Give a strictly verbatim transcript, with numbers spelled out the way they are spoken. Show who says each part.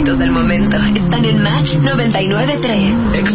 Speaker 1: éxitos del momento están en Match noventa y nueve punto tres.